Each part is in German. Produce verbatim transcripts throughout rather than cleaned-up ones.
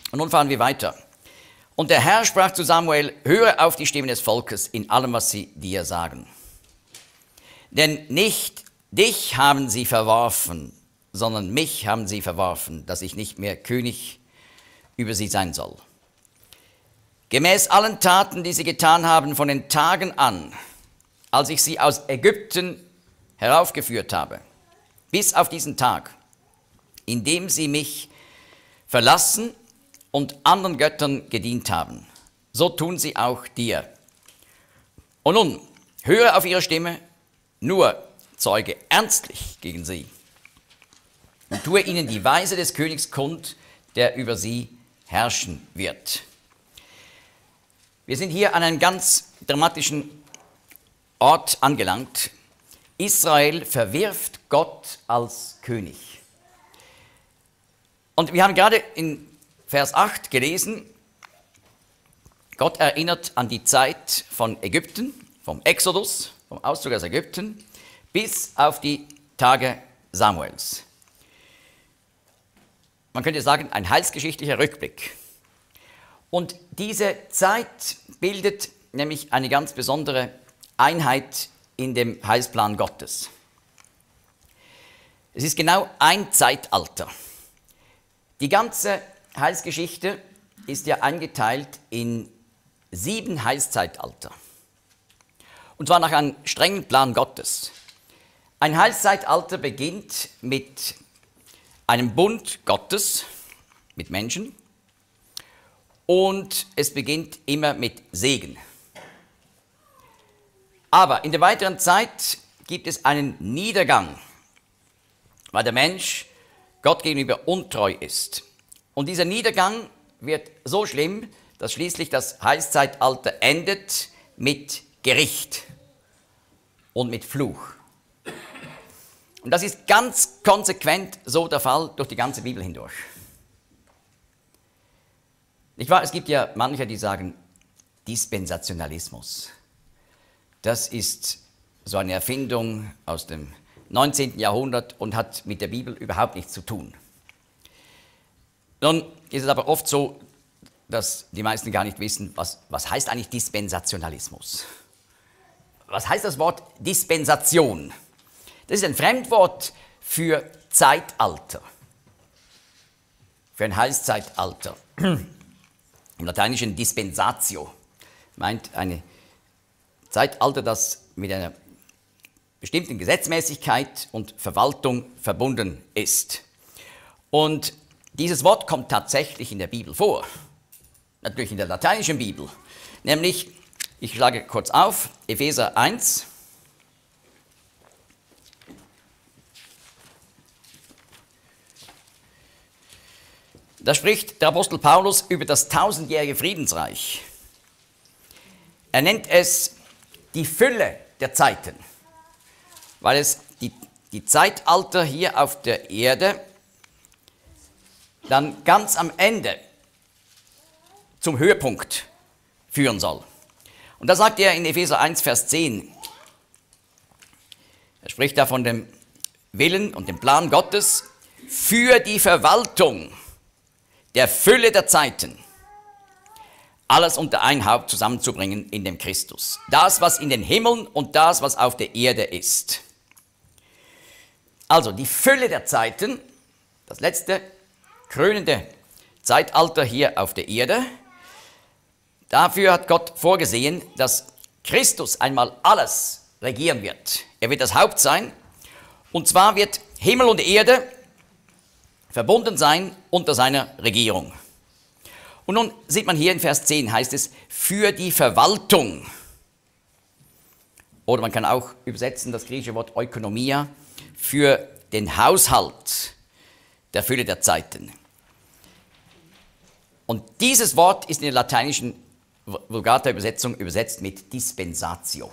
Und nun fahren wir weiter. Und der Herr sprach zu Samuel, höre auf die Stimmen des Volkes in allem, was sie dir sagen. Denn nicht dich haben sie verworfen, sondern mich haben sie verworfen, dass ich nicht mehr König über sie sein soll. Gemäß allen Taten, die sie getan haben, von den Tagen an, als ich sie aus Ägypten heraufgeführt habe, bis auf diesen Tag, in dem sie mich verlassen und anderen Göttern gedient haben, so tun sie auch dir. Und nun, höre auf ihre Stimme, nur zeuge ernstlich gegen sie und tue ihnen die Weise des Königs kund, der über sie herrschen wird. Wir sind hier an einem ganz dramatischen Ort angelangt. Israel verwirft Gott als König. Und wir haben gerade in Vers acht gelesen, Gott erinnert an die Zeit von Ägypten, vom Exodus, vom Auszug aus Ägypten, bis auf die Tage Samuels. Man könnte sagen, ein heilsgeschichtlicher Rückblick. Und diese Zeit bildet nämlich eine ganz besondere Einheit in dem Heilsplan Gottes. Es ist genau ein Zeitalter. Die ganze Heilsgeschichte ist ja eingeteilt in sieben Heilszeitalter. Und zwar nach einem strengen Plan Gottes. Ein Heilszeitalter beginnt mit einem Bund Gottes mit Menschen und es beginnt immer mit Segen. Aber in der weiteren Zeit gibt es einen Niedergang, weil der Mensch Gott gegenüber untreu ist. Und dieser Niedergang wird so schlimm, dass schließlich das Heilszeitalter endet mit Gericht und mit Fluch. Und das ist ganz konsequent so der Fall durch die ganze Bibel hindurch. Nicht wahr? Es gibt ja manche, die sagen, Dispensationalismus. Das ist so eine Erfindung aus dem neunzehnten Jahrhundert und hat mit der Bibel überhaupt nichts zu tun. Nun ist es aber oft so, dass die meisten gar nicht wissen, was, was heißt eigentlich Dispensationalismus? Was heißt das Wort Dispensation? Das ist ein Fremdwort für Zeitalter, für ein Heilszeitalter. Im Lateinischen Dispensatio meint ein Zeitalter, das mit einer bestimmten Gesetzmäßigkeit und Verwaltung verbunden ist. Und dieses Wort kommt tatsächlich in der Bibel vor, natürlich in der lateinischen Bibel, nämlich, ich schlage kurz auf, Epheser eins. Da spricht der Apostel Paulus über das tausendjährige Friedensreich. Er nennt es die Fülle der Zeiten, weil es die, die Zeitalter hier auf der Erde dann ganz am Ende zum Höhepunkt führen soll. Und da sagt er in Epheser eins, Vers zehn, er spricht da von dem Willen und dem Plan Gottes für die Verwaltung der Fülle der Zeiten, alles unter ein Haupt zusammenzubringen in dem Christus. Das, was in den Himmeln und das, was auf der Erde ist. Also die Fülle der Zeiten, das letzte krönende Zeitalter hier auf der Erde. Dafür hat Gott vorgesehen, dass Christus einmal alles regieren wird. Er wird das Haupt sein. Und zwar wird Himmel und Erde verbunden sein unter seiner Regierung. Und nun sieht man hier in Vers zehn, heißt es, für die Verwaltung. Oder man kann auch übersetzen das griechische Wort Ökonomia, für den Haushalt der Fülle der Zeiten. Und dieses Wort ist in der lateinischen Vulgata-Übersetzung übersetzt mit Dispensatio.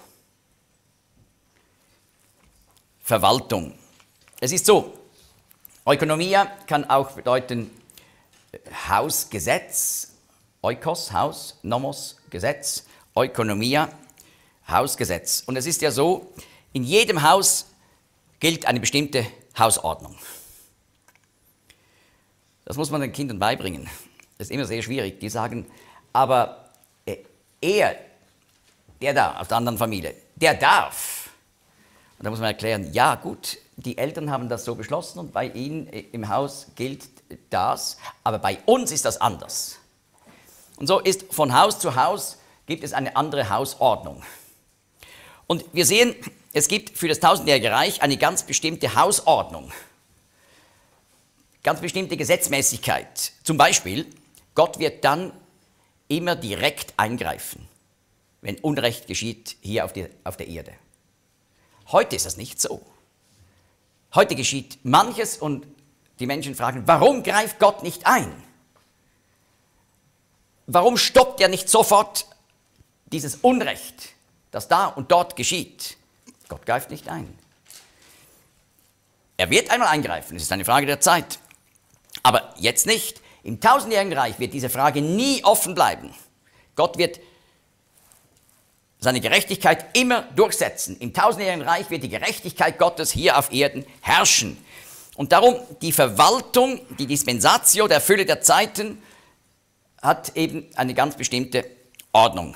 Verwaltung. Es ist so, Ökonomia kann auch bedeuten Hausgesetz, Oikos, Haus, Nomos, Gesetz, Ökonomia, Hausgesetz. Und es ist ja so, in jedem Haus gilt eine bestimmte Hausordnung. Das muss man den Kindern beibringen. das ist immer sehr schwierig, die sagen, aber er, der da, aus der anderen Familie, der darf. Und da muss man erklären, ja gut, die Eltern haben das so beschlossen und bei ihnen im Haus gilt das, aber bei uns ist das anders. Und so ist von Haus zu Haus, gibt es eine andere Hausordnung. Und wir sehen, es gibt für das tausendjährige Reich eine ganz bestimmte Hausordnung, ganz bestimmte Gesetzmäßigkeit. Zum Beispiel, Gott wird dann immer direkt eingreifen, wenn Unrecht geschieht hier auf, die, auf der Erde. Heute ist das nicht so. Heute geschieht manches und die Menschen fragen, warum greift Gott nicht ein? Warum stoppt er nicht sofort dieses Unrecht, das da und dort geschieht? Gott greift nicht ein. Er wird einmal eingreifen, es ist eine Frage der Zeit. Aber jetzt nicht. Im tausendjährigen Reich wird diese Frage nie offen bleiben. Gott wird seine Gerechtigkeit immer durchsetzen. Im tausendjährigen Reich wird die Gerechtigkeit Gottes hier auf Erden herrschen. Und darum die Verwaltung, die Dispensatio der Fülle der Zeiten, hat eben eine ganz bestimmte Ordnung.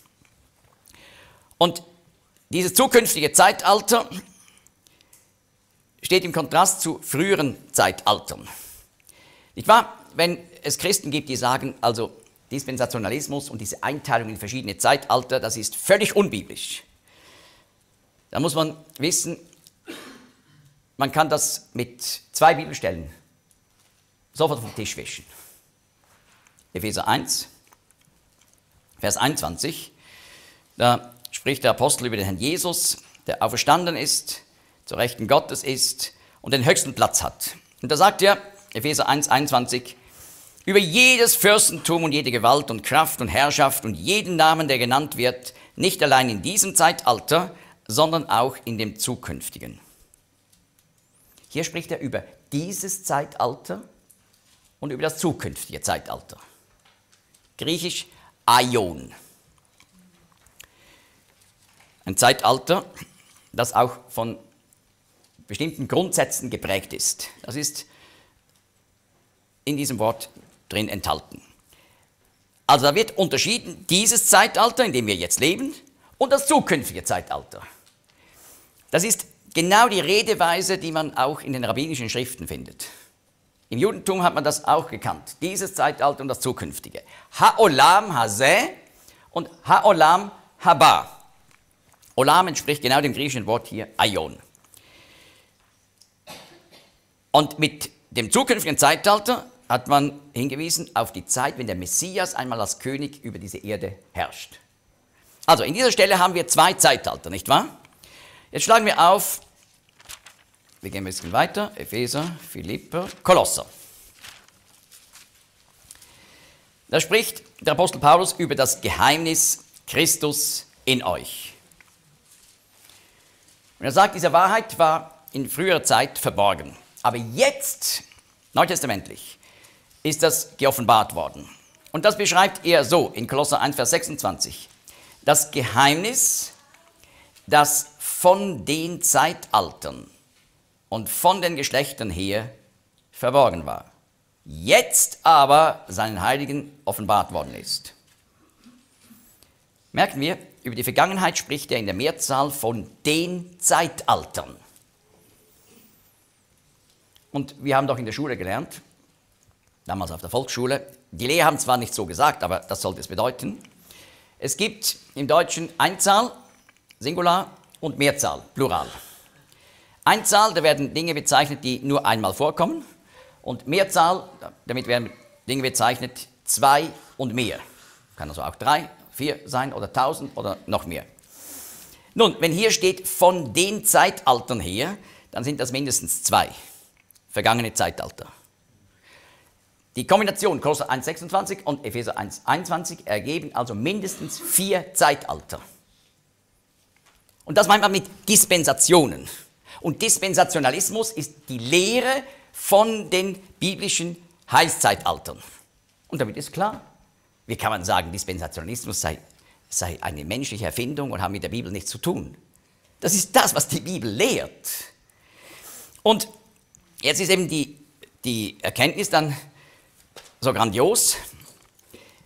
Und dieses zukünftige Zeitalter steht im Kontrast zu früheren Zeitaltern. Nicht wahr? Wenn es Christen gibt, die sagen, also Dispensationalismus und diese Einteilung in verschiedene Zeitalter, das ist völlig unbiblisch. Da muss man wissen, man kann das mit zwei Bibelstellen sofort vom Tisch wischen. Epheser eins, Vers einundzwanzig, da spricht der Apostel über den Herrn Jesus, der auferstanden ist, zur Rechten Gottes ist und den höchsten Platz hat. Und da sagt er, Epheser eins, einundzwanzig, über jedes Fürstentum und jede Gewalt und Kraft und Herrschaft und jeden Namen, der genannt wird, nicht allein in diesem Zeitalter, sondern auch in dem zukünftigen. Hier spricht er über dieses Zeitalter und über das zukünftige Zeitalter. Griechisch Aion. Ein Zeitalter, das auch von bestimmten Grundsätzen geprägt ist. Das ist in diesem Wort drin enthalten. Also da wird unterschieden dieses Zeitalter, in dem wir jetzt leben, und das zukünftige Zeitalter. Das ist genau die Redeweise, die man auch in den rabbinischen Schriften findet. Im Judentum hat man das auch gekannt, dieses Zeitalter und das zukünftige. Ha'olam hazeh und Ha'olam haba. Olam entspricht genau dem griechischen Wort hier, Aion. Und mit dem zukünftigen Zeitalter hat man hingewiesen auf die Zeit, wenn der Messias einmal als König über diese Erde herrscht. Also in dieser Stelle haben wir zwei Zeitalter, nicht wahr? Jetzt schlagen wir auf, wir gehen ein bisschen weiter, Epheser, Philipper, Kolosser. Da spricht der Apostel Paulus über das Geheimnis Christus in euch. Und er sagt, diese Wahrheit war in früherer Zeit verborgen, aber jetzt, neutestamentlich, ist das geoffenbart worden. Und das beschreibt er so in Kolosser eins, Vers sechsundzwanzig. Das Geheimnis, das von den Zeitaltern und von den Geschlechtern her verborgen war, jetzt aber seinen Heiligen offenbart worden ist. Merken wir, über die Vergangenheit spricht er in der Mehrzahl von den Zeitaltern. Und wir haben doch in der Schule gelernt, damals auf der Volksschule, die Lehrer haben zwar nicht so gesagt, aber das sollte es bedeuten, es gibt im Deutschen Einzahl, Singular und Mehrzahl, Plural. Einzahl, da werden Dinge bezeichnet, die nur einmal vorkommen, und Mehrzahl, damit werden Dinge bezeichnet, zwei und mehr. Kann also auch drei, vier sein oder tausend oder noch mehr. Nun, wenn hier steht von den Zeitaltern her, dann sind das mindestens zwei vergangene Zeitalter. Die Kombination Kolosser eins, sechsundzwanzig und Epheser eins, einundzwanzig ergeben also mindestens vier Zeitalter. Und das meint man mit Dispensationen. Und Dispensationalismus ist die Lehre von den biblischen Heilszeitaltern. Und damit ist klar, wie kann man sagen, Dispensationalismus sei, sei eine menschliche Erfindung und hat mit der Bibel nichts zu tun. Das ist das, was die Bibel lehrt. Und jetzt ist eben die, die Erkenntnis dann so grandios,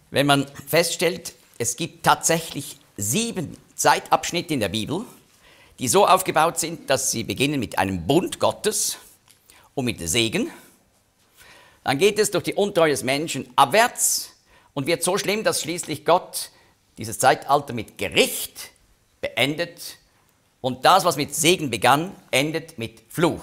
Wenn man feststellt, es gibt tatsächlich sieben Zeitabschnitte in der Bibel, die so aufgebaut sind, dass sie beginnen mit einem Bund Gottes und mit Segen, dann geht es durch die Untreue des Menschen abwärts und wird so schlimm, dass schließlich Gott dieses Zeitalter mit Gericht beendet und das, was mit Segen begann, endet mit Fluch.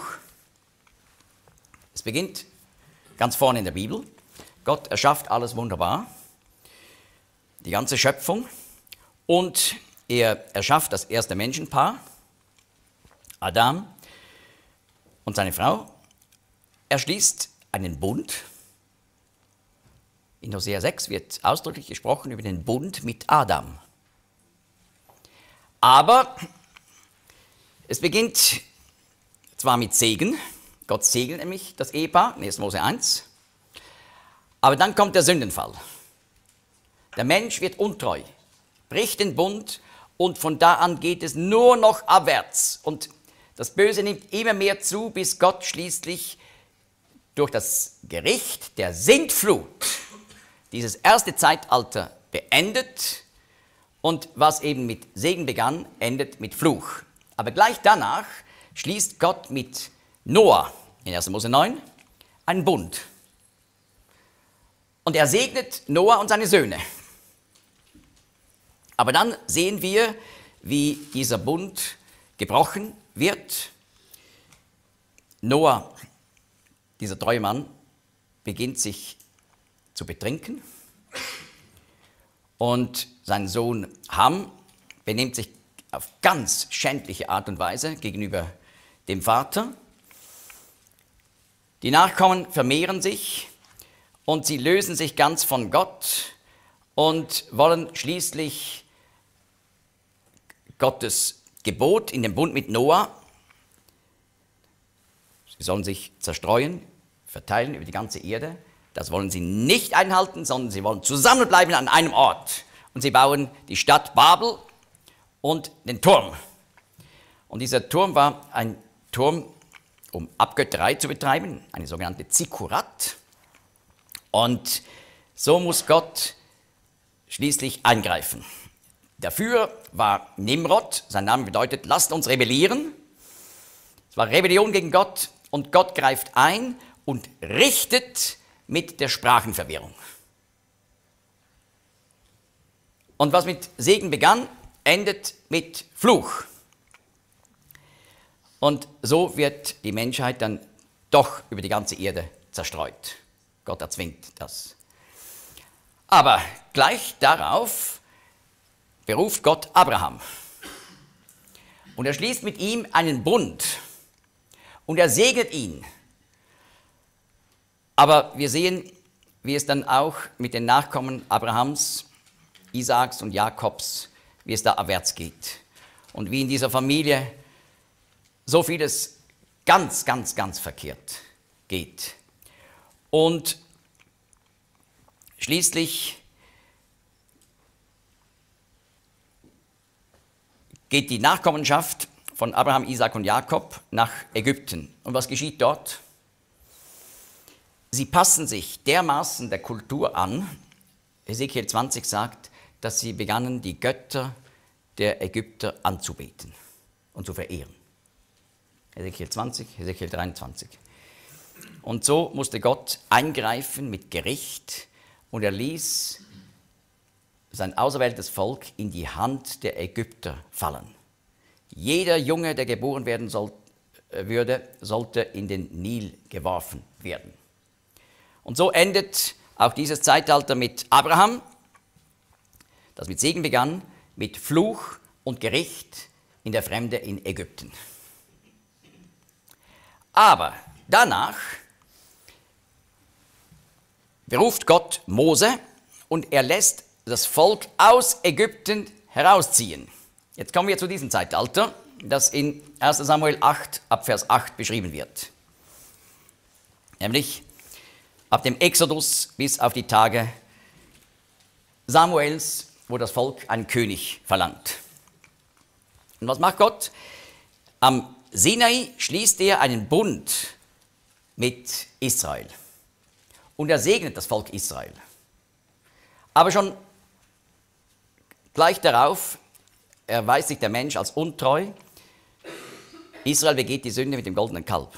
Es beginnt ganz vorne in der Bibel. Gott erschafft alles wunderbar, die ganze Schöpfung, und er erschafft das erste Menschenpaar, Adam und seine Frau. Er schließt einen Bund. In Hosea sechs wird ausdrücklich gesprochen über den Bund mit Adam. Aber es beginnt zwar mit Segen, Gott segnet nämlich das Ehepaar, in erster Mose eins, aber dann kommt der Sündenfall. Der Mensch wird untreu, bricht den Bund und von da an geht es nur noch abwärts. Und das Böse nimmt immer mehr zu, bis Gott schließlich durch das Gericht der Sintflut dieses erste Zeitalter beendet und was eben mit Segen begann, endet mit Fluch. Aber gleich danach schließt Gott mit Noah in erster Mose neun einen Bund. Und er segnet Noah und seine Söhne. Aber dann sehen wir, wie dieser Bund gebrochen wird. Noah, dieser treue Mann, beginnt sich zu betrinken. Und sein Sohn Ham benimmt sich auf ganz schändliche Art und Weise gegenüber dem Vater. Die Nachkommen vermehren sich und sie lösen sich ganz von Gott und wollen schließlich Gottes Gebot in dem Bund mit Noah. Sie sollen sich zerstreuen, verteilen über die ganze Erde. Das wollen sie nicht einhalten, sondern sie wollen zusammenbleiben an einem Ort. Und sie bauen die Stadt Babel und den Turm. Und dieser Turm war ein Turm, um Abgötterei zu betreiben, eine sogenannte Zikkurat. Und so muss Gott schließlich eingreifen. Dafür war Nimrod, sein Name bedeutet, lasst uns rebellieren. Es war Rebellion gegen Gott und Gott greift ein und richtet mit der Sprachenverwirrung. Und was mit Segen begann, endet mit Fluch. Und so wird die Menschheit dann doch über die ganze Erde zerstreut. Gott erzwingt das. Aber gleich darauf beruft Gott Abraham. Und er schließt mit ihm einen Bund. Und er segnet ihn. Aber wir sehen, wie es dann auch mit den Nachkommen Abrahams, Isaaks und Jakobs, wie es da abwärts geht. Und wie in dieser Familie so vieles ganz, ganz, ganz verkehrt geht. Und schließlich geht die Nachkommenschaft von Abraham, Isaak und Jakob nach Ägypten. Und was geschieht dort? Sie passen sich dermaßen der Kultur an, Hesekiel zwanzig sagt, dass sie begannen, die Götter der Ägypter anzubeten und zu verehren. Hesekiel zwanzig, Hesekiel dreiundzwanzig. Und so musste Gott eingreifen mit Gericht und er ließ sein auserwähltes Volk in die Hand der Ägypter fallen. Jeder Junge, der geboren werden soll, würde, sollte in den Nil geworfen werden. Und so endet auch dieses Zeitalter mit Abraham, das mit Segen begann, mit Fluch und Gericht in der Fremde in Ägypten. Aber danach beruft Gott Mose und er lässt das Volk aus Ägypten herausziehen. Jetzt kommen wir zu diesem Zeitalter, das in erster Samuel acht, ab Vers acht beschrieben wird. Nämlich ab dem Exodus bis auf die Tage Samuels, wo das Volk einen König verlangt. Und was macht Gott? Am Sinai schließt er einen Bund mit Israel. Und er segnet das Volk Israel. Aber schon gleich darauf erweist sich der Mensch als untreu. Israel begeht die Sünde mit dem goldenen Kalb.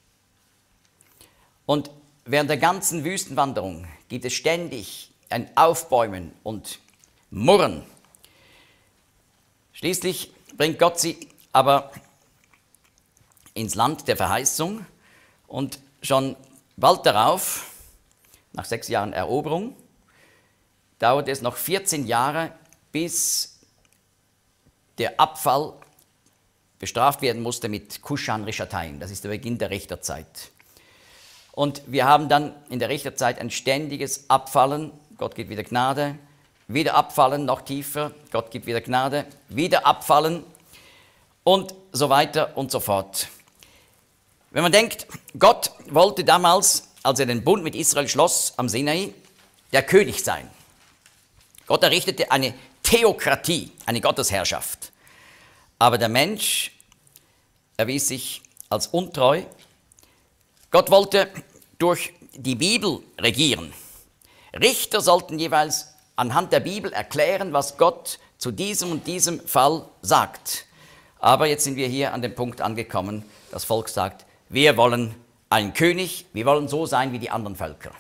Und während der ganzen Wüstenwanderung gibt es ständig ein Aufbäumen und Murren. Schließlich bringt Gott sie aber ins Land der Verheißung und schon bald darauf, nach sechs Jahren Eroberung, dauert es noch vierzehn Jahre, bis der Abfall bestraft werden musste mit Kushan-Rishatayim. Das ist der Beginn der Richterzeit. Und wir haben dann in der Richterzeit ein ständiges Abfallen. Gott gibt wieder Gnade, wieder abfallen, noch tiefer. Gott gibt wieder Gnade, wieder abfallen und so weiter und so fort. Wenn man denkt, Gott wollte damals, als er den Bund mit Israel schloss am Sinai, der König sein. Gott errichtete eine Theokratie, eine Gottesherrschaft. Aber der Mensch erwies sich als untreu. Gott wollte durch die Bibel regieren. Richter sollten jeweils anhand der Bibel erklären, was Gott zu diesem und diesem Fall sagt. Aber jetzt sind wir hier an dem Punkt angekommen, das Volk sagt, wir wollen einen König, wir wollen so sein wie die anderen Völker.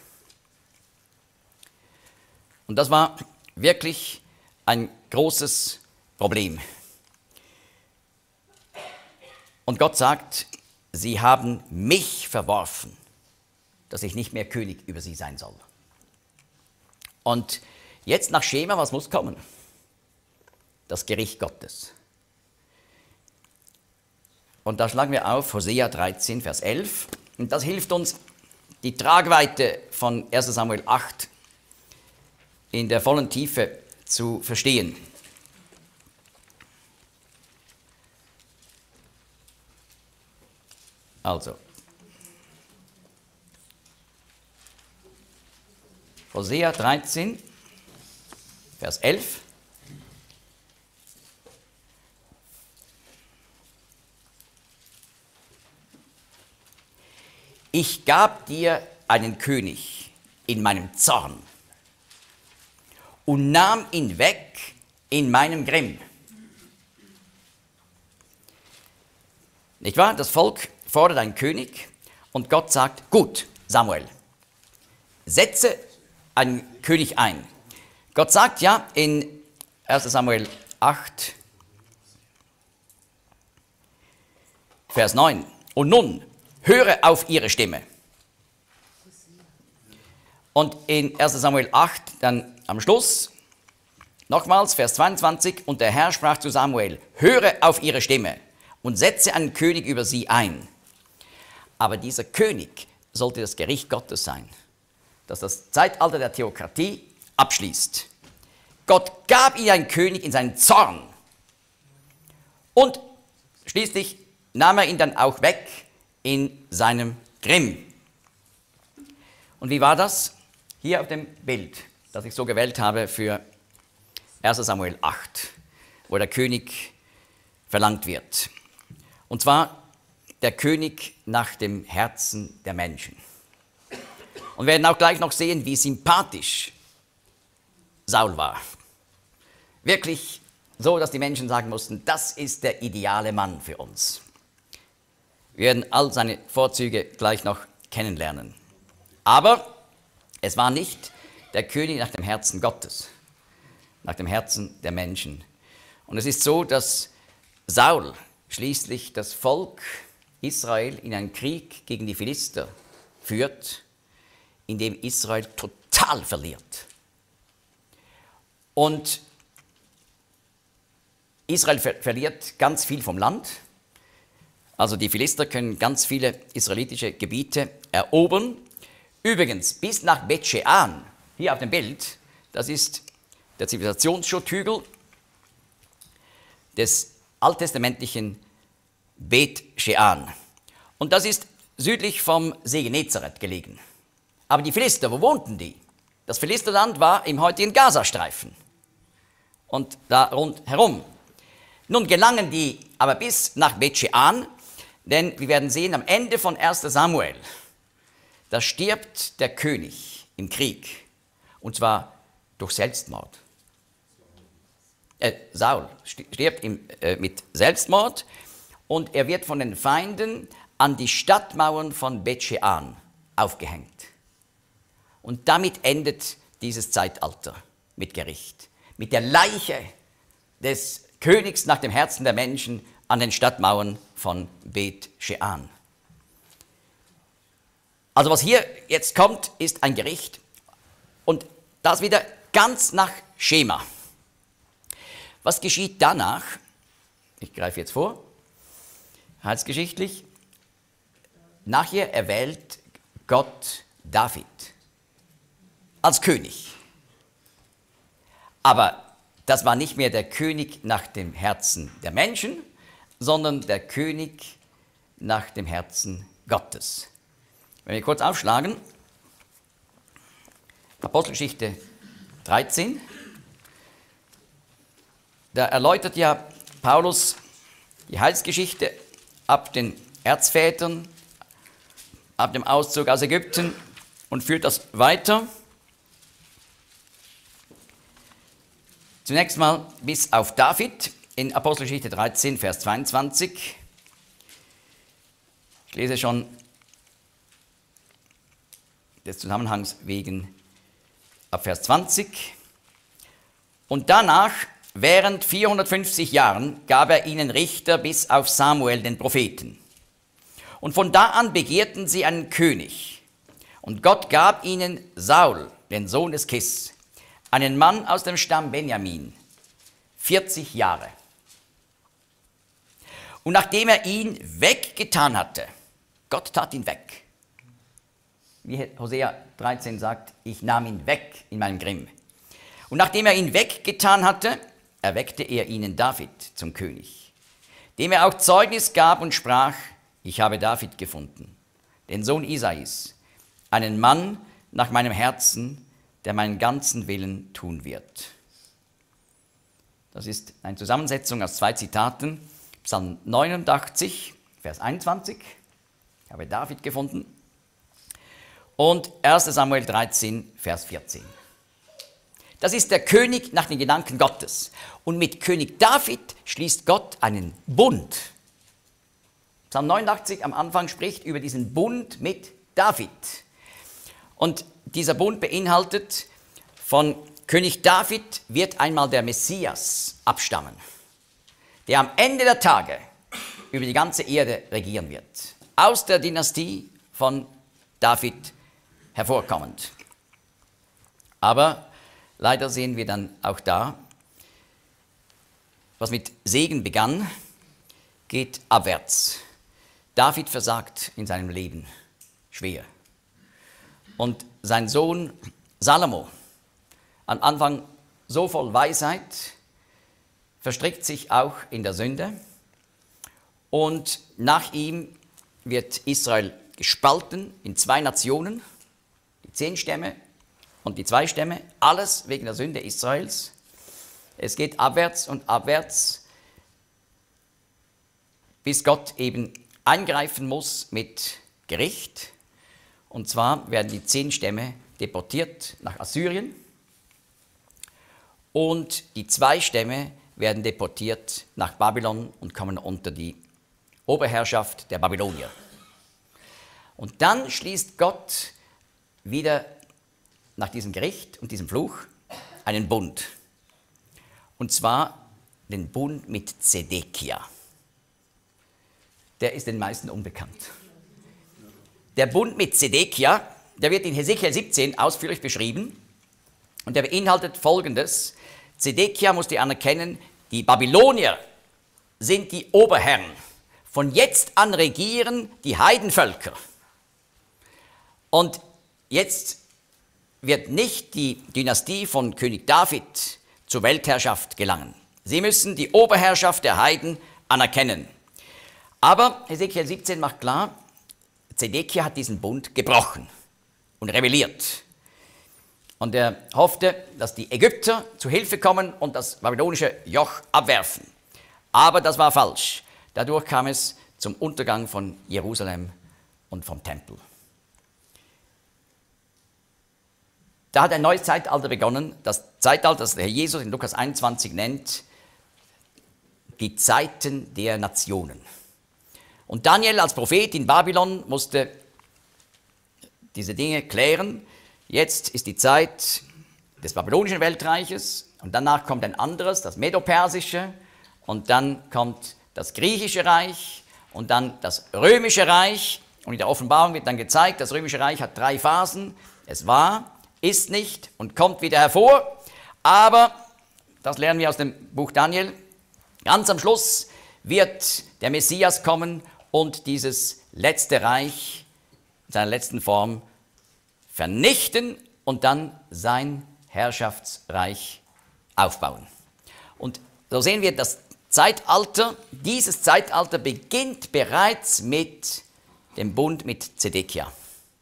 Und das war wirklich ein großes Problem. Und Gott sagt, sie haben mich verworfen, dass ich nicht mehr König über sie sein soll. Und jetzt nach Schema, was muss kommen? Das Gericht Gottes. Und da schlagen wir auf Hosea dreizehn, Vers elf. Und das hilft uns, die Tragweite von erster Samuel acht in der vollen Tiefe zu verstehen. Also, Hosea dreizehn, Vers elf. Ich gab dir einen König in meinem Zorn und nahm ihn weg in meinem Grimm. Nicht wahr? Das Volk fordert einen König und Gott sagt, gut, Samuel, setze einen König ein. Gott sagt ja in erster Samuel acht, Vers neun, und nun, höre auf ihre Stimme. Und in erster Samuel acht, dann am Schluss, nochmals Vers zweiundzwanzig, und der Herr sprach zu Samuel, höre auf ihre Stimme und setze einen König über sie ein. Aber dieser König sollte das Gericht Gottes sein, das das Zeitalter der Theokratie abschließt. Gott gab ihm einen König in seinen Zorn und schließlich nahm er ihn dann auch weg in seinem Grimm. Und wie war das? Hier auf dem Bild, das ich so gewählt habe für erster Samuel acht, wo der König verlangt wird. Und zwar der König nach dem Herzen der Menschen. Und wir werden auch gleich noch sehen, wie sympathisch Saul war. Wirklich so, dass die Menschen sagen mussten, das ist der ideale Mann für uns. Wir werden all seine Vorzüge gleich noch kennenlernen. Aber es war nicht der König nach dem Herzen Gottes, nach dem Herzen der Menschen. Und es ist so, dass Saul schließlich das Volk Israel in einen Krieg gegen die Philister führt, in dem Israel total verliert. Und Israel ver- verliert ganz viel vom Land. Also die Philister können ganz viele israelitische Gebiete erobern. Übrigens, bis nach Bet-Shean, hier auf dem Bild, das ist der Zivilisationsschutzhügel des alttestamentlichen Bet-Shean. Und das ist südlich vom See Genezareth gelegen. Aber die Philister, wo wohnten die? Das Philisterland war im heutigen Gazastreifen und da rundherum. Nun gelangen die aber bis nach Bet-Shean, denn wir werden sehen, am Ende von erster Samuel, da stirbt der König im Krieg. Und zwar durch Selbstmord. Äh, Saul stirbt im, äh, mit Selbstmord und er wird von den Feinden an die Stadtmauern von Bet-Shean aufgehängt. Und damit endet dieses Zeitalter mit Gericht, mit der Leiche des Königs nach dem Herzen der Menschen an den Stadtmauern von Bet-Shean. Also was hier jetzt kommt, ist ein Gericht und das wieder ganz nach Schema. Was geschieht danach? Ich greife jetzt vor, heilsgeschichtlich. Nachher erwählt Gott David als König. Aber das war nicht mehr der König nach dem Herzen der Menschen, sondern der König nach dem Herzen Gottes. Wenn wir kurz aufschlagen, Apostelgeschichte dreizehn, da erläutert ja Paulus die Heilsgeschichte ab den Erzvätern, ab dem Auszug aus Ägypten und führt das weiter. Zunächst mal bis auf David in Apostelgeschichte dreizehn, Vers zweiundzwanzig. Ich lese schon des Zusammenhangs wegen ab Vers zwanzig. Und danach, während vierhundertfünfzig Jahren, gab er ihnen Richter bis auf Samuel, den Propheten. Und von da an begehrten sie einen König. Und Gott gab ihnen Saul, den Sohn des Kis, einen Mann aus dem Stamm Benjamin, vierzig Jahre. Und nachdem er ihn weggetan hatte, Gott tat ihn weg. Wie Hosea dreizehn sagt, ich nahm ihn weg in meinem Grimm. Und nachdem er ihn weggetan hatte, erweckte er ihnen David zum König, dem er auch Zeugnis gab und sprach, ich habe David gefunden, den Sohn Isais, einen Mann nach meinem Herzen, der meinen ganzen Willen tun wird. Das ist eine Zusammensetzung aus zwei Zitaten. Psalm neunundachtzig, Vers einundzwanzig, ich habe David gefunden. Und erster Samuel dreizehn, Vers vierzehn. Das ist der König nach den Gedanken Gottes. Und mit König David schließt Gott einen Bund. Psalm neunundachtzig am Anfang spricht über diesen Bund mit David. Und dieser Bund beinhaltet, von König David wird einmal der Messias abstammen, der am Ende der Tage über die ganze Erde regieren wird. Aus der Dynastie von David hervorkommend. Aber leider sehen wir dann auch da, was mit Segen begann, geht abwärts. David versagt in seinem Leben schwer. Und sein Sohn Salomo, am Anfang so voll Weisheit, verstrickt sich auch in der Sünde. Und nach ihm wird Israel gespalten in zwei Nationen, die zehn Stämme und die zwei Stämme, alles wegen der Sünde Israels. Es geht abwärts und abwärts, bis Gott eben eingreifen muss mit Gericht. Und zwar werden die zehn Stämme deportiert nach Assyrien und die zwei Stämme werden deportiert nach Babylon und kommen unter die Oberherrschaft der Babylonier. Und dann schließt Gott wieder nach diesem Gericht und diesem Fluch einen Bund. Und zwar den Bund mit Zedekia. Der ist den meisten unbekannt. Der Bund mit Zedekia, der wird in Hesekiel siebzehn ausführlich beschrieben und der beinhaltet Folgendes. Zedekia musste anerkennen, die Babylonier sind die Oberherren. Von jetzt an regieren die Heidenvölker. Und jetzt wird nicht die Dynastie von König David zur Weltherrschaft gelangen. Sie müssen die Oberherrschaft der Heiden anerkennen. Aber Hesekiel siebzehn macht klar, Zedekia hat diesen Bund gebrochen und rebelliert. Und er hoffte, dass die Ägypter zu Hilfe kommen und das babylonische Joch abwerfen. Aber das war falsch. Dadurch kam es zum Untergang von Jerusalem und vom Tempel. da hat ein neues Zeitalter begonnen, das Zeitalter, das der Herr Jesus in Lukas einundzwanzig nennt, die Zeiten der Nationen. Und Daniel als Prophet in Babylon musste diese Dinge klären. Jetzt ist die Zeit des babylonischen Weltreiches und danach kommt ein anderes, das Medo-Persische, und dann kommt das griechische Reich und dann das römische Reich. Und in der Offenbarung wird dann gezeigt, das römische Reich hat drei Phasen. Es war, ist nicht und kommt wieder hervor. Aber, das lernen wir aus dem Buch Daniel, ganz am Schluss wird der Messias kommen und dieses letzte Reich in seiner letzten Form vernichten und dann sein Herrschaftsreich aufbauen. Und so sehen wir, das Zeitalter, dieses Zeitalter beginnt bereits mit dem Bund mit Zedekia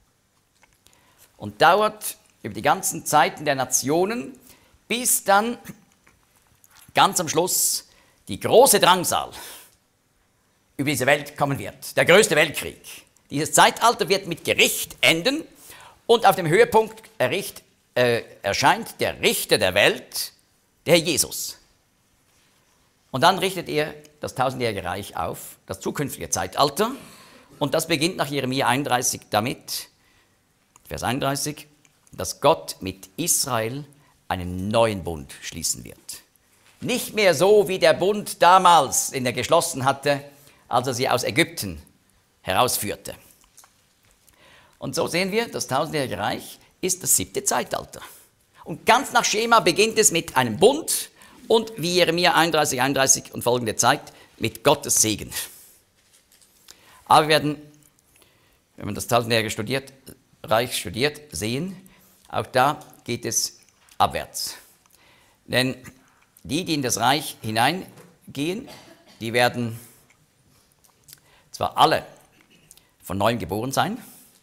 und dauert über die ganzen Zeiten der Nationen, bis dann ganz am Schluss die große Drangsal über diese Welt kommen wird, der größte Weltkrieg. Dieses Zeitalter wird mit Gericht enden und auf dem Höhepunkt erricht, äh, erscheint der Richter der Welt, der Herr Jesus. Und dann richtet er das tausendjährige Reich auf, das zukünftige Zeitalter, und das beginnt nach Jeremia einunddreißig damit, Vers einunddreißig, dass Gott mit Israel einen neuen Bund schließen wird. Nicht mehr so wie der Bund damals, den er geschlossen hatte, als er sie aus Ägypten herausführte. Und so sehen wir, das tausendjährige Reich ist das siebte Zeitalter. Und ganz nach Schema beginnt es mit einem Bund und, wie Jeremia einunddreißig, einunddreißig und folgende zeigt, mit Gottes Segen. Aber wir werden, wenn man das tausendjährige studiert, Reich studiert, sehen, auch da geht es abwärts. Denn die, die in das Reich hineingehen, die werden zwar alle von neuem geboren sein.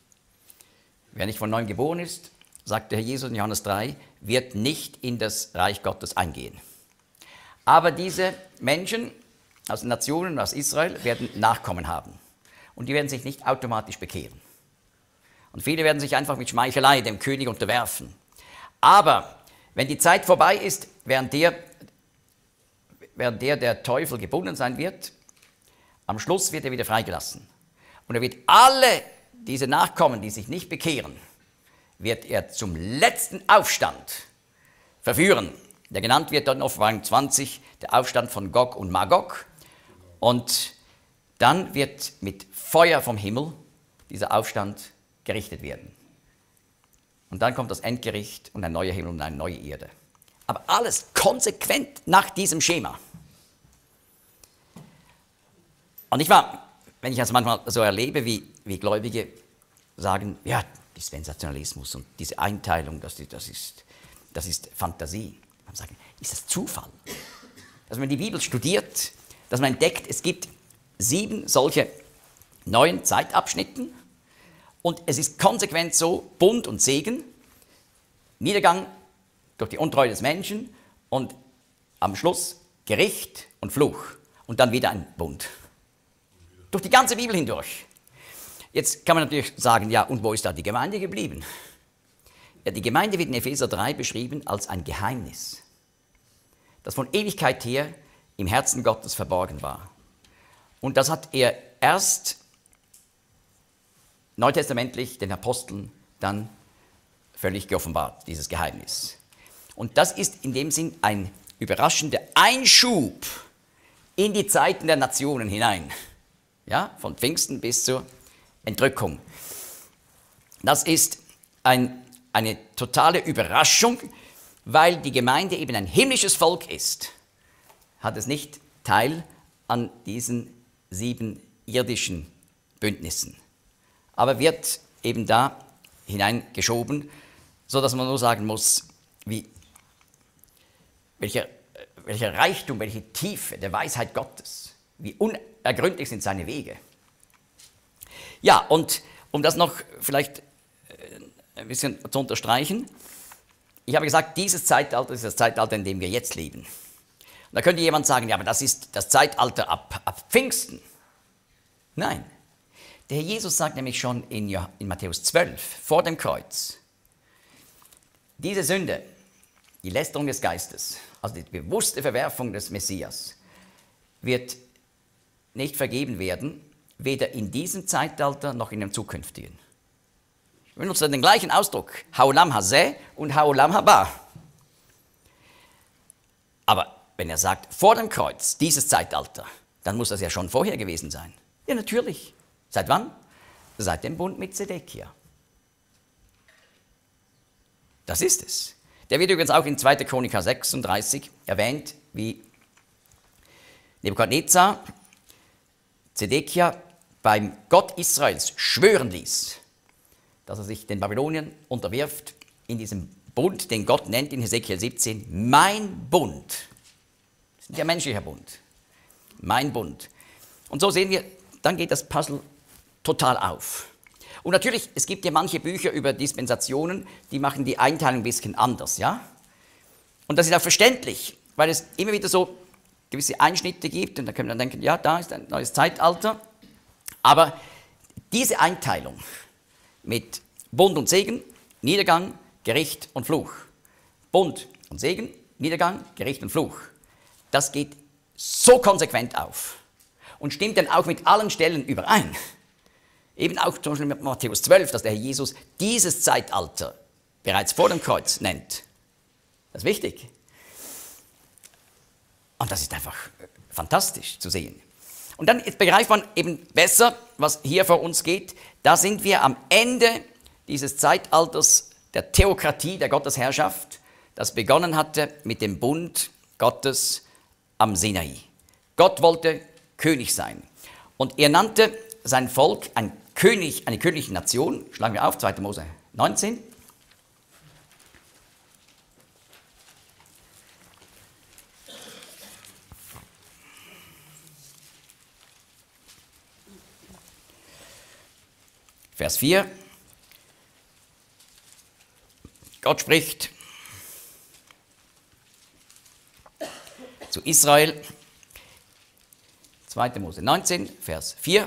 Wer nicht von neuem geboren ist, sagt der Herr Jesus in Johannes drei, wird nicht in das Reich Gottes eingehen. Aber diese Menschen aus den Nationen und aus Israel werden Nachkommen haben. Und die werden sich nicht automatisch bekehren. Und viele werden sich einfach mit Schmeichelei dem König unterwerfen. Aber wenn die Zeit vorbei ist, während der, während der der Teufel gebunden sein wird, am Schluss wird er wieder freigelassen. Und er wird alle diese Nachkommen, die sich nicht bekehren, wird er zum letzten Aufstand verführen. Der genannt wird dann in Offenbarung zwanzig, der Aufstand von Gog und Magog. Und dann wird mit Feuer vom Himmel dieser Aufstand gerichtet werden. Und dann kommt das Endgericht und ein neuer Himmel und eine neue Erde. Aber alles konsequent nach diesem Schema. Und ich war, wenn ich das manchmal so erlebe, wie, wie Gläubige sagen, ja, Dispensationalismus und diese Einteilung, das, das, ist, das ist Fantasie. Man sagt, ist das Zufall? Dass man die Bibel studiert, dass man entdeckt, es gibt sieben solche neuen Zeitabschnitten und es ist konsequent so, Bund und Segen, Niedergang durch die Untreue des Menschen und am Schluss Gericht und Fluch und dann wieder ein Bund. Durch die ganze Bibel hindurch. Jetzt kann man natürlich sagen, ja, und wo ist da die Gemeinde geblieben? Ja, die Gemeinde wird in Epheser drei beschrieben als ein Geheimnis, das von Ewigkeit her im Herzen Gottes verborgen war. Und das hat er erst neutestamentlich den Aposteln dann völlig geoffenbart, dieses Geheimnis. Und das ist in dem Sinn ein überraschender Einschub in die Zeiten der Nationen hinein. Ja, von Pfingsten bis zur Entrückung. Das ist ein, eine totale Überraschung, weil die Gemeinde eben ein himmlisches Volk ist, hat es nicht Teil an diesen sieben irdischen Bündnissen, aber wird eben da hineingeschoben, sodass man nur sagen muss, wie, welcher, welcher Reichtum, welche Tiefe der Weisheit Gottes, wie unergründlich sind seine Wege. Ja, und um das noch vielleicht ein bisschen zu unterstreichen, ich habe gesagt, dieses Zeitalter ist das Zeitalter, in dem wir jetzt leben. Und da könnte jemand sagen, ja, aber das ist das Zeitalter ab, ab Pfingsten. Nein, der Herr Jesus sagt nämlich schon in, in Matthäus zwölf, vor dem Kreuz, Diese Sünde, die Lästerung des Geistes, also die bewusste Verwerfung des Messias, wird nicht vergeben werden, weder in diesem Zeitalter noch in dem zukünftigen. Ich benutze den gleichen Ausdruck, Haolam Hazeh und Haolam Haba. Aber wenn er sagt, vor dem Kreuz, dieses Zeitalter, dann muss das ja schon vorher gewesen sein. Ja, natürlich. Seit wann? Seit dem Bund mit Zedekia. Das ist es. Der wird übrigens auch in zweiter Chroniker sechsunddreißig erwähnt, wie Nebukadnezar Zedekia beim Gott Israels schwören ließ, dass er sich den Babyloniern unterwirft in diesem Bund, den Gott nennt in Hesekiel siebzehn, mein Bund. Das ist ja ein menschlicher Bund. Mein Bund. Und so sehen wir, dann geht das Puzzle total auf. Und natürlich, es gibt ja manche Bücher über Dispensationen, die machen die Einteilung ein bisschen anders, ja? Und das ist auch verständlich, weil es immer wieder so gewisse Einschnitte gibt und da können wir dann denken, ja, da ist ein neues Zeitalter. Aber diese Einteilung mit Bund und Segen, Niedergang, Gericht und Fluch. Bund und Segen, Niedergang, Gericht und Fluch. Das geht so konsequent auf und stimmt dann auch mit allen Stellen überein. Eben auch zum Beispiel mit Matthäus zwölf, dass der Herr Jesus dieses Zeitalter bereits vor dem Kreuz nennt. Das ist wichtig. Und das ist einfach fantastisch zu sehen. Und dann begreift man eben besser, was hier vor uns geht. Da sind wir am Ende dieses Zeitalters der Theokratie, der Gottesherrschaft, das begonnen hatte mit dem Bund Gottes am Sinai. Gott wollte König sein. Und er nannte sein Volk ein König, eine königliche Nation. Schlagen wir auf, zweiter Mose neunzehn. Vers vier. Gott spricht zu Israel, zweiter Mose neunzehn, Vers vier.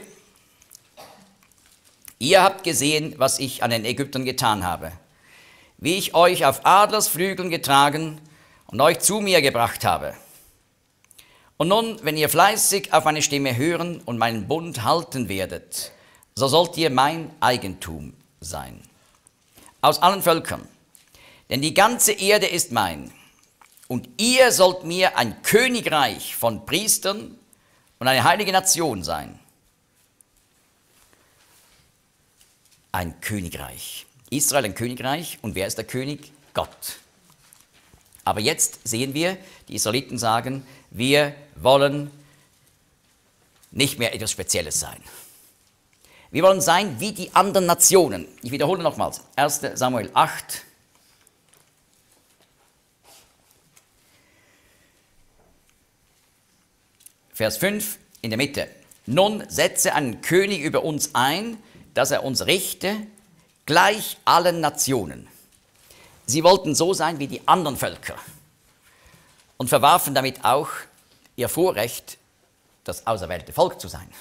Ihr habt gesehen, was ich an den Ägyptern getan habe, wie ich euch auf Adlersflügeln getragen und euch zu mir gebracht habe. Und nun, wenn ihr fleißig auf meine Stimme hören und meinen Bund halten werdet, so sollt ihr mein Eigentum sein. Aus allen Völkern. Denn die ganze Erde ist mein. Und ihr sollt mir ein Königreich von Priestern und eine heilige Nation sein. Ein Königreich. Israel ein Königreich. Und wer ist der König? Gott. Aber jetzt sehen wir, die Israeliten sagen, wir wollen nicht mehr etwas Spezielles sein. Wir wollen sein wie die anderen Nationen. Ich wiederhole nochmals. erster Samuel acht. Vers fünf in der Mitte. Nun setze einen König über uns ein, dass er uns richte, gleich allen Nationen. Sie wollten so sein wie die anderen Völker und verwarfen damit auch ihr Vorrecht, das auserwählte Volk zu sein.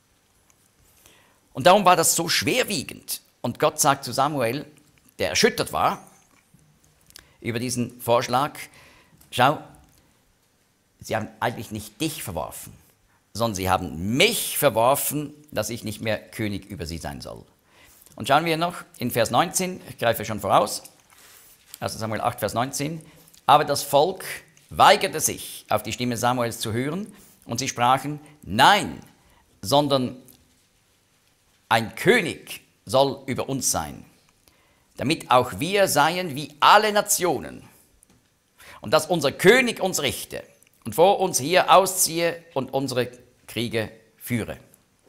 Und darum war das so schwerwiegend. Und Gott sagt zu Samuel, der erschüttert war über diesen Vorschlag, schau, sie haben eigentlich nicht dich verworfen, sondern sie haben mich verworfen, dass ich nicht mehr König über sie sein soll. Und schauen wir noch in Vers neunzehn, ich greife schon voraus, erster Samuel acht, Vers neunzehn. Aber das Volk weigerte sich, auf die Stimme Samuels zu hören, und sie sprachen, nein, sondern ein König soll über uns sein, damit auch wir seien wie alle Nationen, und dass unser König uns richte und vor uns hier ausziehe und unsere Kriege führe.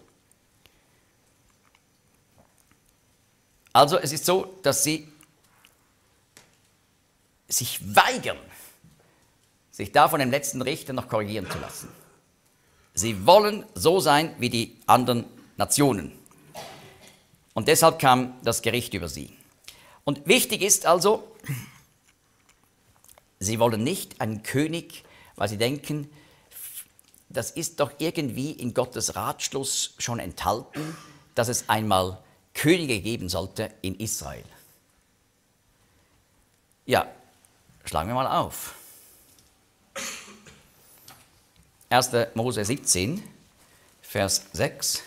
Also es ist so, dass sie sich weigern, sich da von dem letzten Richter noch korrigieren zu lassen. Sie wollen so sein wie die anderen Nationen. Und deshalb kam das Gericht über sie. Und wichtig ist also, sie wollen nicht einen König, weil sie denken, das ist doch irgendwie in Gottes Ratschluss schon enthalten, dass es einmal Könige geben sollte in Israel. Ja, schlagen wir mal auf. erster Mose siebzehn, Vers sechs.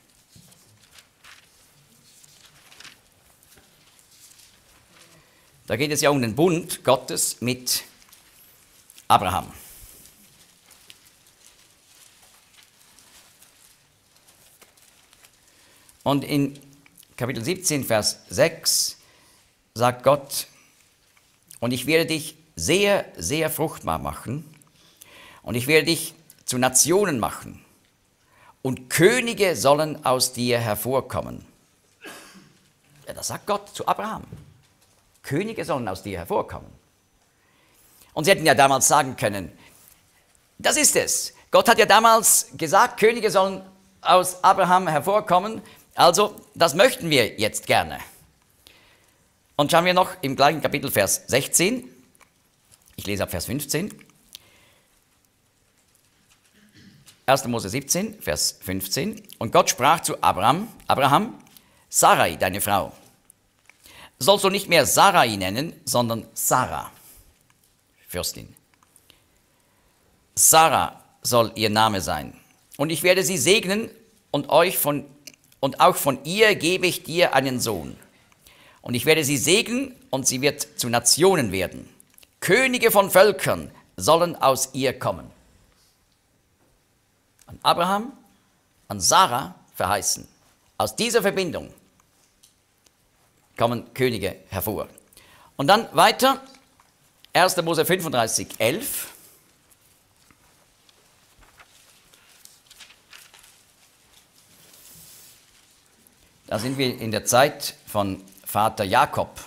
Da geht es ja um den Bund Gottes mit Abraham. Und in Kapitel siebzehn, Vers sechs sagt Gott, und ich werde dich sehr, sehr fruchtbar machen, und ich werde dich zu Nationen machen, und Könige sollen aus dir hervorkommen. Ja, das sagt Gott zu Abraham. Könige sollen aus dir hervorkommen. Und sie hätten ja damals sagen können, das ist es. Gott hat ja damals gesagt, Könige sollen aus Abraham hervorkommen, also das möchten wir jetzt gerne. Und schauen wir noch im gleichen Kapitel Vers sechzehn, ich lese ab Vers fünfzehn, erster Mose siebzehn, Vers fünfzehn, und Gott sprach zu Abraham, Abraham, Sarai, deine Frau, sollst du nicht mehr Sarai nennen, sondern Sarah, Fürstin. Sarah soll ihr Name sein, und ich werde sie segnen, und euch von und auch von ihr gebe ich dir einen Sohn. Und ich werde sie segnen, und sie wird zu Nationen werden. Könige von Völkern sollen aus ihr kommen. An Abraham, an Sarah verheißen. Aus dieser Verbindung kommen Könige hervor. Und dann weiter, erster Mose fünfunddreißig, elf. Da sind wir in der Zeit von Vater Jakob.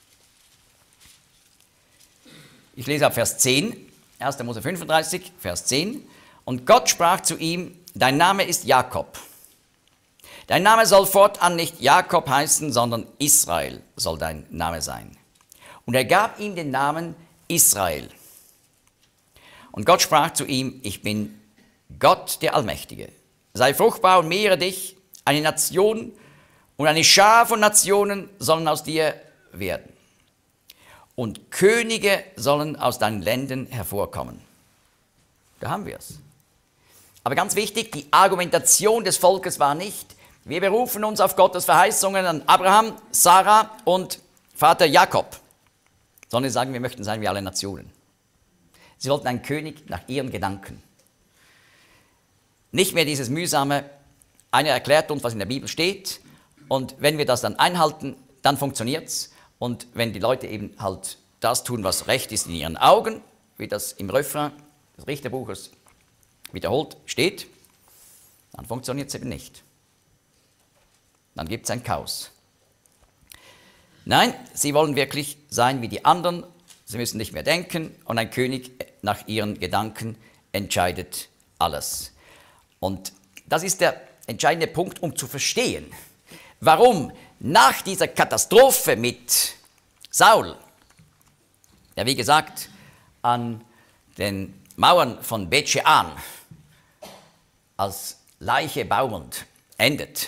Ich lese ab Vers zehn, erster Mose fünfunddreißig, Vers zehn. Und Gott sprach zu ihm, dein Name ist Jakob. Dein Name soll fortan nicht Jakob heißen, sondern Israel soll dein Name sein. Und er gab ihm den Namen Israel. Und Gott sprach zu ihm, ich bin Gott der Allmächtige. Sei fruchtbar und mehre dich, eine Nation und eine Schar von Nationen sollen aus dir werden. Und Könige sollen aus deinen Ländern hervorkommen. Da haben wir es. Aber ganz wichtig, die Argumentation des Volkes war nicht, wir berufen uns auf Gottes Verheißungen an Abraham, Sarah und Vater Jakob, sondern sie sagen, wir möchten sein wie alle Nationen. Sie wollten einen König nach ihren Gedanken. Nicht mehr dieses mühsame, einer erklärt uns, was in der Bibel steht, und wenn wir das dann einhalten, dann funktioniert es. Und wenn die Leute eben halt das tun, was recht ist in ihren Augen, wie das im Refrain des Richterbuches wiederholt steht, dann funktioniert es eben nicht. Dann gibt es ein Chaos. Nein, sie wollen wirklich sein wie die anderen, sie müssen nicht mehr denken, und ein König nach ihren Gedanken entscheidet alles. Und das ist der entscheidende Punkt, um zu verstehen, warum nach dieser Katastrophe mit Saul, der wie gesagt an den Mauern von Bet-Shean als Leiche baumelnd endet.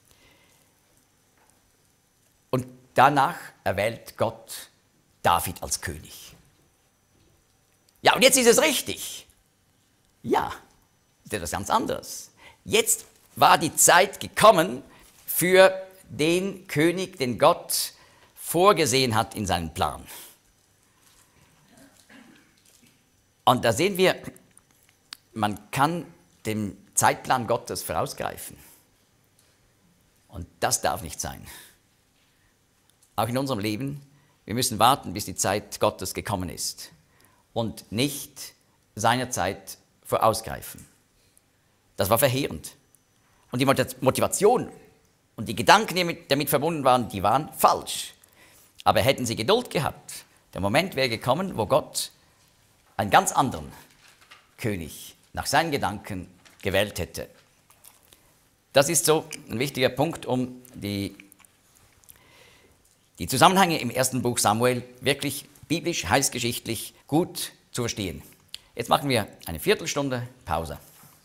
Und danach erwählt Gott David als König. Ja, und jetzt ist es richtig. Ja, ist etwas ganz anderes. Jetzt war die Zeit gekommen für den König, den Gott vorgesehen hat in seinem Plan. Und da sehen wir, man kann dem Zeitplan Gottes vorausgreifen. Und das darf nicht sein. Auch in unserem Leben, wir müssen warten, bis die Zeit Gottes gekommen ist und nicht seiner Zeit vorausgreifen. Das war verheerend. Und die Motivation und die Gedanken, die damit verbunden waren, die waren falsch. Aber hätten sie Geduld gehabt, der Moment wäre gekommen, wo Gott einen ganz anderen König nach seinen Gedanken gewählt hätte. Das ist so ein wichtiger Punkt, um die, die Zusammenhänge im ersten Buch Samuel wirklich biblisch, heilsgeschichtlich gut zu verstehen. Jetzt machen wir eine Viertelstunde Pause.